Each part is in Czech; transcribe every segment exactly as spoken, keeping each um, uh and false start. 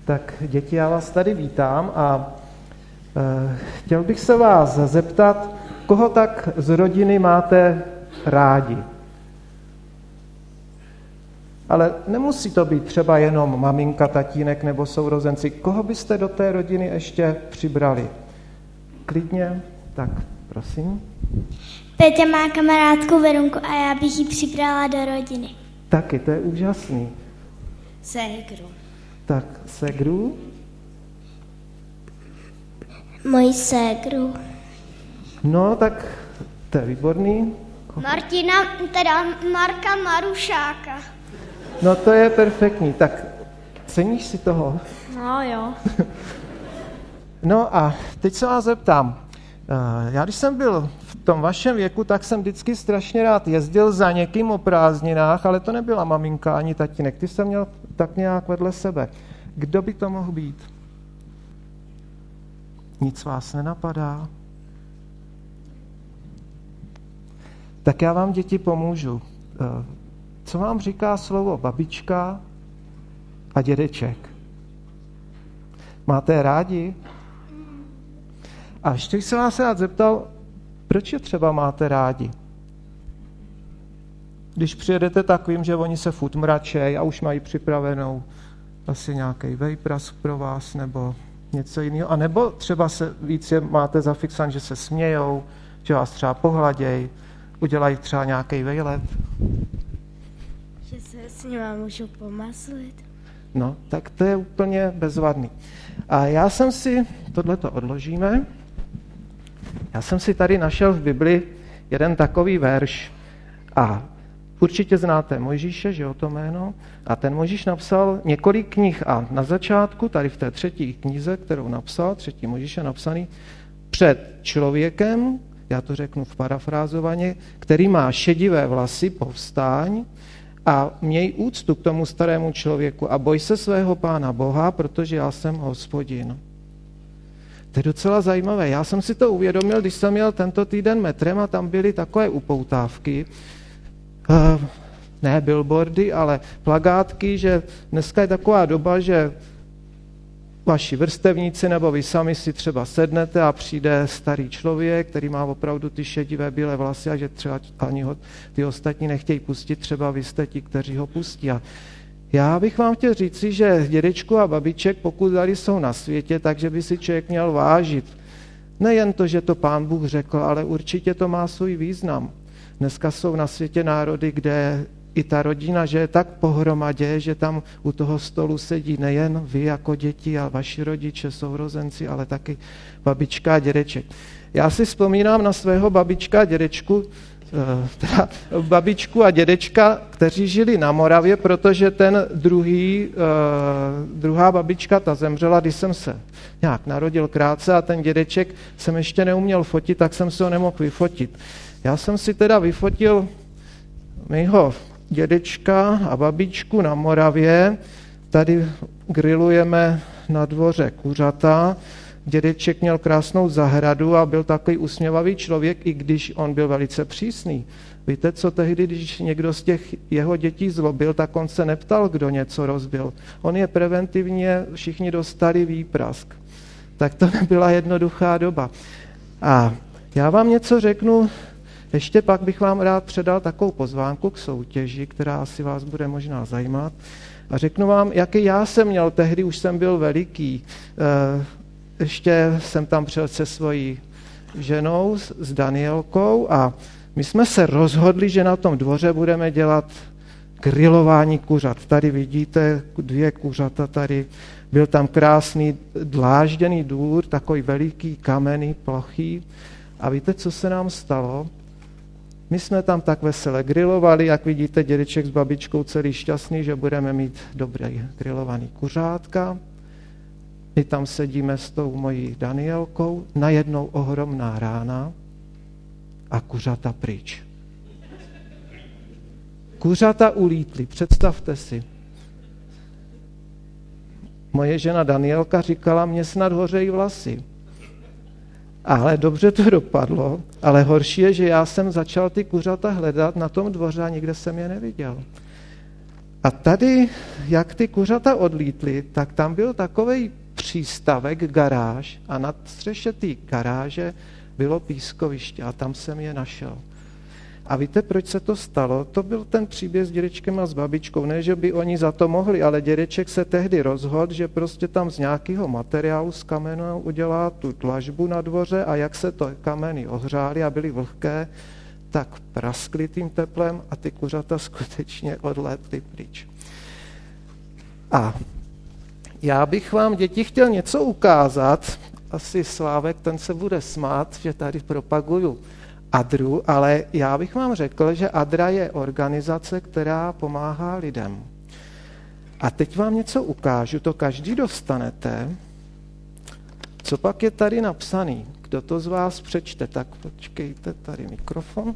Tak děti, já vás tady vítám a e, chtěl bych se vás zeptat, koho tak z rodiny máte rádi. Ale nemusí to být třeba jenom maminka, tatínek nebo sourozenci. Koho byste do té rodiny ještě přibrali? Klidně, tak prosím. Petě má kamarádku Verunku a já bych ji přibrala do rodiny. Taky, to je úžasný. Ségru. Tak, ségru? Moji ségru. No, tak to je výborný. Martina, teda Marka Marušáka. No, to je perfektní. Tak ceníš si toho? No jo. No a teď se vás zeptám. Já když jsem byl v tom vašem věku, tak jsem vždycky strašně rád jezdil za někým o prázdninách, ale to nebyla maminka ani tatínek. Ty jsem měl tak nějak vedle sebe. Kdo by to mohl být? Nic vás nenapadá? Tak já vám, děti, pomůžu. Co vám říká slovo babička a dědeček? Máte je rádi? A ještě se vás rád zeptal, proč je třeba máte rádi? Když přijedete takovým, že oni se furt mračej a už mají připravenou asi nějaký vejpras pro vás nebo něco jiného. A nebo třeba se víc je máte zafixan, že se smějou, že vás třeba pohladěj, udělají třeba nějaký vejlet. Že se s nima můžu pomaslit. No, tak to je úplně bezvadný. A já jsem si, tohleto odložíme, já jsem si tady našel v Bibli jeden takový verš a určitě znáte Mojžíše, že jo, to jméno, a ten Mojžíš napsal několik knih a na začátku, tady v té třetí knize, kterou napsal, třetí Mojžíše napsaný, před člověkem, já to řeknu v parafrázovaně, který má šedivé vlasy, povstáň a měj úctu k tomu starému člověku a boj se svého Pána Boha, protože já jsem Hospodin. To je docela zajímavé. Já jsem si to uvědomil, když jsem jel tento týden metrem a tam byly takové upoutávky, uh, ne billboardy, ale plakátky, že dneska je taková doba, že vaši vrstevníci nebo vy sami si třeba sednete a přijde starý člověk, který má opravdu ty šedivé bílé vlasy a že třeba ani ho ty ostatní nechtějí pustit, třeba vy jste ti, kteří ho pustí. A já bych vám chtěl říci, že dědečku a babiček, pokud tady jsou na světě, takže by si člověk měl vážit. Nejen to, že to Pán Bůh řekl, ale určitě to má svůj význam. Dneska jsou na světě národy, kde i ta rodina, že je tak pohromadě, že tam u toho stolu sedí nejen vy jako děti a vaši rodiče, sourozenci, ale taky babička a dědeček. Já si vzpomínám na svého babička a dědečku, teda babičku a dědečka, kteří žili na Moravě, protože ten druhý, druhá babička, ta zemřela, když jsem se nějak narodil krátce a ten dědeček jsem ještě neuměl fotit, tak jsem se ho nemohl vyfotit. Já jsem si teda vyfotil mýho dědečka a babičku na Moravě, tady grillujeme na dvoře kuřata, dědeček měl krásnou zahradu a byl takový usměvavý člověk, i když on byl velice přísný. Víte, co tehdy, když někdo z těch jeho dětí zlobil, tak on se neptal, kdo něco rozbil. On je preventivně, všichni dostali výprask. Tak to nebyla jednoduchá doba. A já vám něco řeknu, ještě pak bych vám rád předal takovou pozvánku k soutěži, která asi vás bude možná zajímat. A řeknu vám, jaký já jsem měl, tehdy už jsem byl veliký. Ještě jsem tam přijel se svojí ženou, s Danielkou a my jsme se rozhodli, že na tom dvoře budeme dělat grilování kuřat. Tady vidíte dvě kuřata tady. Byl tam krásný dlážděný důr, takový veliký, kamenný, plochý. A víte, co se nám stalo? My jsme tam tak vesele grilovali, jak vidíte, dědeček s babičkou celý šťastný, že budeme mít dobrý grilovaný kuřátka. My tam sedíme s tou mojí Danielkou, najednou ohromná rána a kuřata pryč. Kuřata ulítly, představte si. Moje žena Danielka říkala, mě snad hořejí vlasy. Ale dobře to dopadlo, ale horší je, že já jsem začal ty kuřata hledat na tom dvoře a nikde jsem je neviděl. A tady, jak ty kuřata odlítly, tak tam byl takovej přístavek, garáž a na střeše té garáže bylo pískoviště a tam jsem je našel. A víte, proč se to stalo? To byl ten příběh s dědečkem a s babičkou. Ne, že by oni za to mohli, ale dědeček se tehdy rozhodl, že prostě tam z nějakého materiálu z kamenu udělá tu dlažbu na dvoře a jak se to kameny ohřály a byly vlhké, tak praskly tím teplem a ty kuřata skutečně odlétly pryč. A já bych vám, děti, chtěl něco ukázat. Asi Slávek, ten se bude smát, že tady propaguju Adru, ale já bych vám řekl, že Adra je organizace, která pomáhá lidem. A teď vám něco ukážu, to každý dostanete. Co pak je tady napsaný? Kdo to z vás přečte? Tak počkejte, tady mikrofon.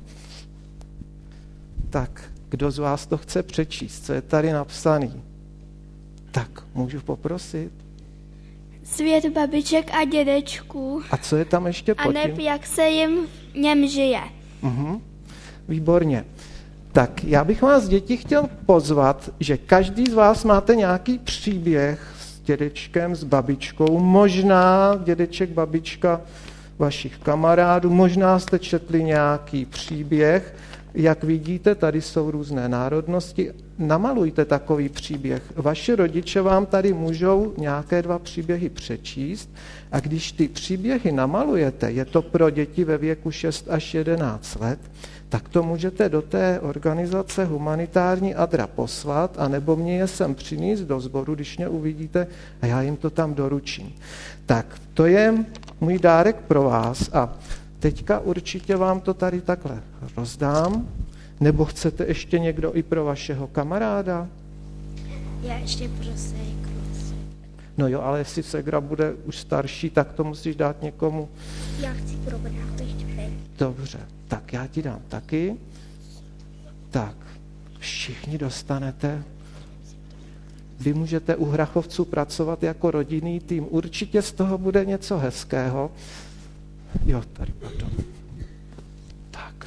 Tak, kdo z vás to chce přečíst? Co je tady napsaný? Tak, můžu poprosit? Svět babiček a dědečků. A co je tam ještě pod tím? A neb, jak se jim v něm žije. Uhum. Výborně. Tak já bych vás, děti, chtěl pozvat, že každý z vás máte nějaký příběh s dědečkem, s babičkou, možná dědeček, babička vašich kamarádů, možná jste četli nějaký příběh. Jak vidíte, tady jsou různé národnosti. Namalujte takový příběh. Vaši rodiče vám tady můžou nějaké dva příběhy přečíst a když ty příběhy namalujete, je to pro děti ve věku šest až jedenáct let, tak to můžete do té organizace humanitární Adra poslat, anebo mě je sem přinést do sboru, když mě uvidíte, a já jim to tam doručím. Tak to je můj dárek pro vás a teďka určitě vám to tady takhle rozdám. Nebo chcete ještě někdo i pro vašeho kamaráda? Já ještě pro ségru. No jo, ale jestli ségra bude už starší, tak to musíš dát někomu. Já chci pro bráchu ještě pět. Dobře, tak já ti dám taky. Tak, všichni dostanete. Vy můžete u Hrachovců pracovat jako rodinný tým. Určitě z toho bude něco hezkého. Jo, tady, pardon. Tak.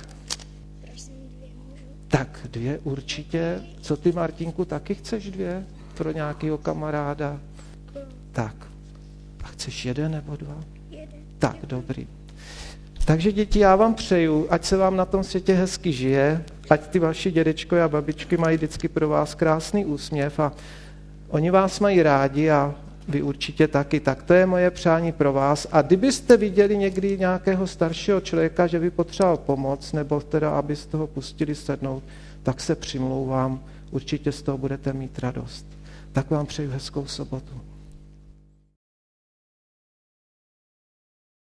Tak, dvě určitě. Co ty, Martinku, taky chceš dvě? Pro nějakého kamaráda? Tak. A chceš jeden nebo dva? Jeden. Tak, dobrý. Takže, děti, já vám přeju, ať se vám na tom světě hezky žije, ať ty vaši dědečko a babičky mají vždycky pro vás krásný úsměv a oni vás mají rádi a vy určitě taky. Tak to je moje přání pro vás. A kdybyste viděli někdy nějakého staršího člověka, že by potřeboval pomoc, nebo teda, abyste ho pustili sednout, tak se přimlouvám. Určitě z toho budete mít radost. Tak vám přeju hezkou sobotu.